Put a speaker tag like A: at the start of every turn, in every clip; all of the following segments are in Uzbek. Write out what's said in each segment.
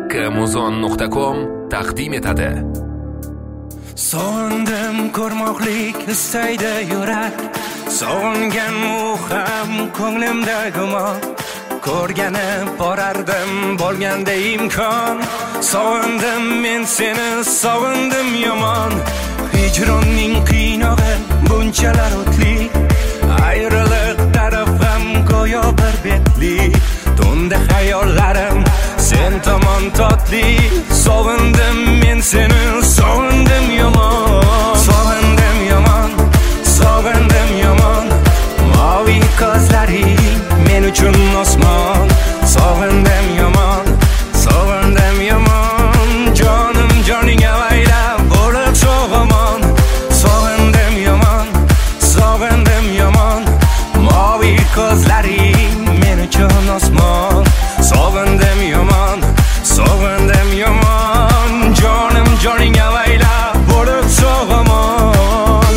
A: kmuzon.com taqdim etadi.
B: Sog'indim ko'rmoqlik istaydi yurak, sog'ingan u ham ko'nglimda gumon. Ko'rgani borardim bo'lganda imkon. Sog'indim men seni, sog'indim yomon. Hijronning qiynog'i bunchalar o'tli, ayriliq taraf ham go'yo bir betli. Tunda hayollarim sen tomon totli. Sog'indim men seni, sog'indim yomon. Sog'indim yomon, sog'indim yomon. Mavi ko'zlaring men uchun osmon. Sog'indim yomon, sog'indim yomon. Jonim joning avaylab bo'lib so'g'amon. Sog'indim yomon, sog'indim yomon. Mavi ko'zlaring men uchun osmon. Sog'indim yomon, sog'indim yomon. Jonim joning avaylab bo'lib so'g'amon.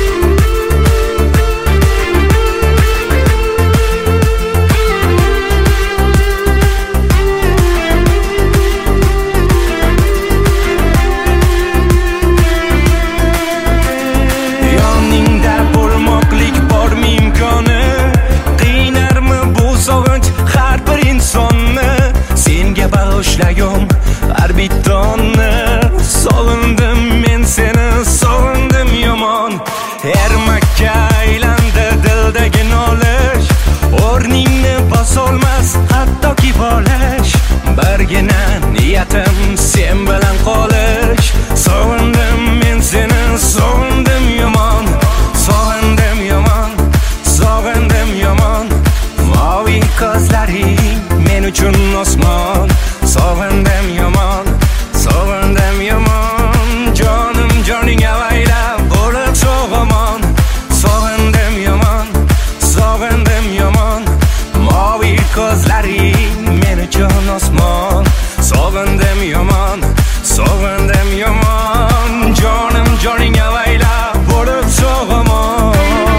B: Yoningda bo'lmoqlik bormi imkoni? Qiynarmi bu sog'inch har bir insonni? Senga bag'ishlayom har bitta onni. Sog'indim men seni, sog'indim yomon. Her Makka aylandi dildagi nolish, o'rningni bosolmas hattoki bolish. Birgina niyatim sen bilan qolish. Sog'indim men seni, sog'indim yomon. Sog'indim yomon, sog'indim yomon. Mavi ko'zlaring men uchun osmon. Sog'indim yomon, sog'indim yomon. Jonim joning avaylab bo'lib so'g'amon. Sog'indim yomon, sog'indim yomon. Mavi ko'zlaring men uchun osmon. Sog'indim yomon, sog'indim yomon. Jonim joning avaylab bo'lib so'g'amon.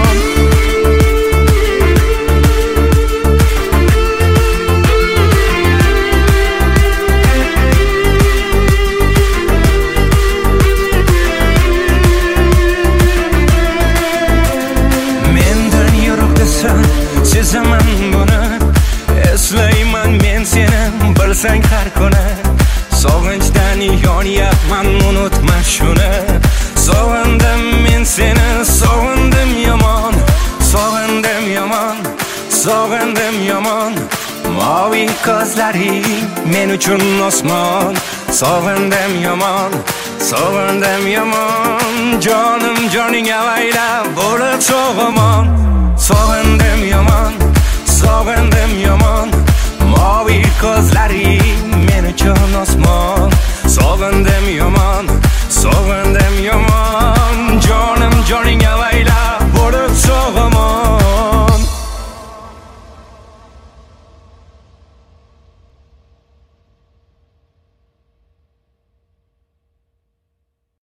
B: Sezaman buni, eslayman men seni, bilsang har kuni. Sog'inchdan yonyapman, unutma shuni. Sog'indim men seni, sog'indim yomon. Sog'indim yomon, sog'indim yomon. Mavi ko'zlaring men uchun osmon. Sog'indim yomon, sog'indim yomon. Jonim joning avaylab bo'lib so'g'amon.